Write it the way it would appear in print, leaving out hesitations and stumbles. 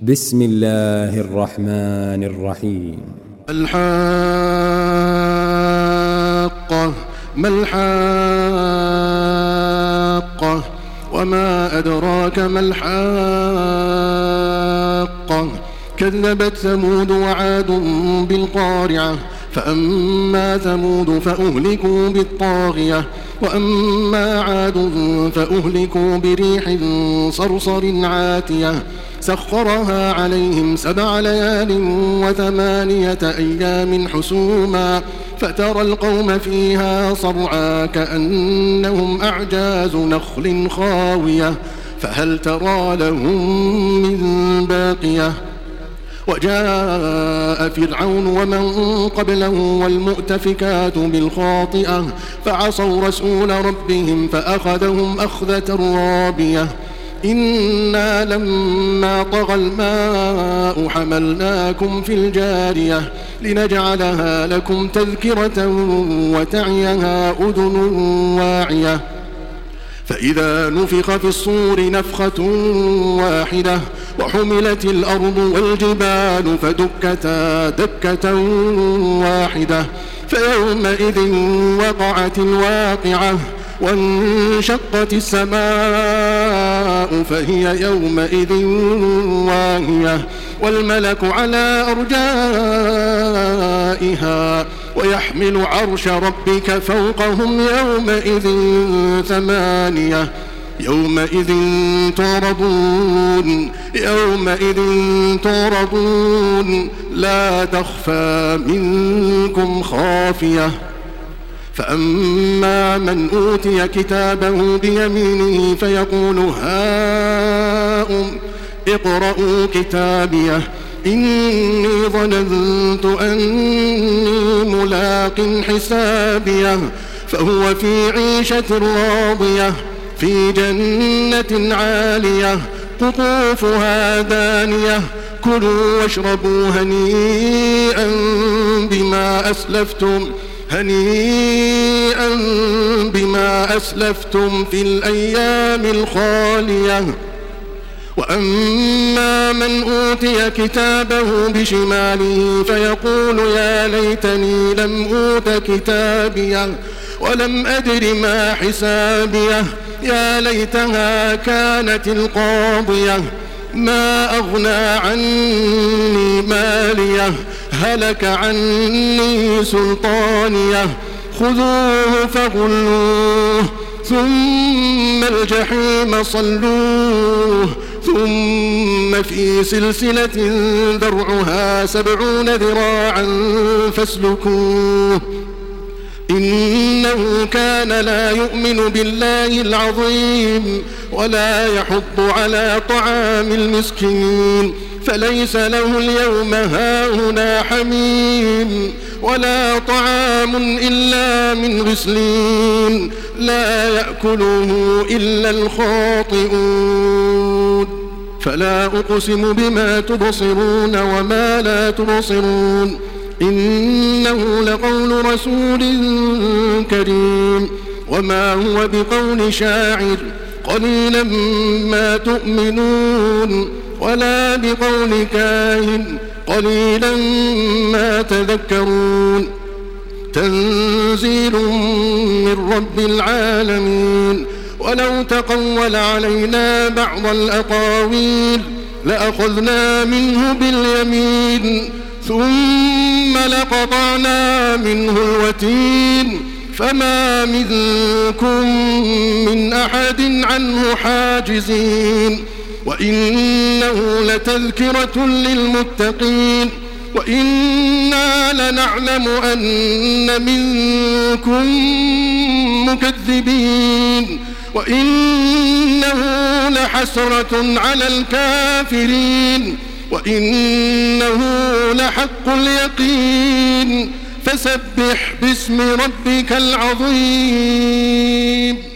بسم الله الرحمن الرحيم. الحاقة ما الحاقة وما أدراك ما الحاقة كذبت ثمود وعاد بالقارعة فأما ثمود فأهلكوا بالطاغية وأما عاد فأهلكوا بريح صرصر عاتية سخرها عليهم 7 ليال و8 أيام حسوما فترى القوم فيها صرعا كأنهم أعجاز نخل خاوية فهل ترى لهم من باقية وجاء فرعون ومن قبله والمؤتفكات بالخاطئة فعصوا رسول ربهم فأخذهم أخذة رابية إنا لما طغى الماء حملناكم في الجارية لنجعلها لكم تذكرة وتعيها أذن واعية فإذا نفخ في الصور نفخة واحدة وحملت الأرض والجبال فدكتا دكة واحدة فيومئذ وقعت الواقعة وانشقت السماء فهي يومئذ واهية والملك على أرجائها ويحمل عرش ربك فوقهم يومئذ 8 يومئذ تعرضون لا تخفى منكم خافية فأما من أوتي كتابه بيمينه فيقول هاؤم اقرءوا كتابيه إني ظننت أني ملاق حسابيه فهو في عيشة راضية في جنة عالية قطوفها دانية كلوا واشربوا هنيئا بما أسلفتم في الأيام الخالية وأما من أوتي كتابه بشماله فيقول يا ليتني لم أوت كتابيه ولم أدر ما حسابيه يا ليتها كانت القاضية ما أغنى عني ماليه هلك عني سلطانيه خذوه فغلوه ثم الجحيم صلوه ثم في سلسلة ذرعها 70 ذراعا فاسلكوه إنه كان لا يؤمن بالله العظيم ولا يحض على طعام المسكين فليس له اليوم هاهنا حميم ولا طعام إلا من غسلين لا يأكله إلا الخاطئون فلا أقسم بما تبصرون وما لا تبصرون إنه لقول رسول كريم وما هو بقول شاعر قليلا ما تؤمنون ولا بقول كاهن قليلا ما تذكرون تنزيل من رب العالمين ولو تقول علينا بعض الأقاويل لأخذنا منه باليمين ثم لقطعنا منه الوتين فما منكم من أحد عنه حاجزين وإنه لتذكرة للمتقين وإنا لنعلم أن منكم مكذبين وإنه لحسرة على الكافرين وإنه لحق اليقين فسبح باسم ربك العظيم.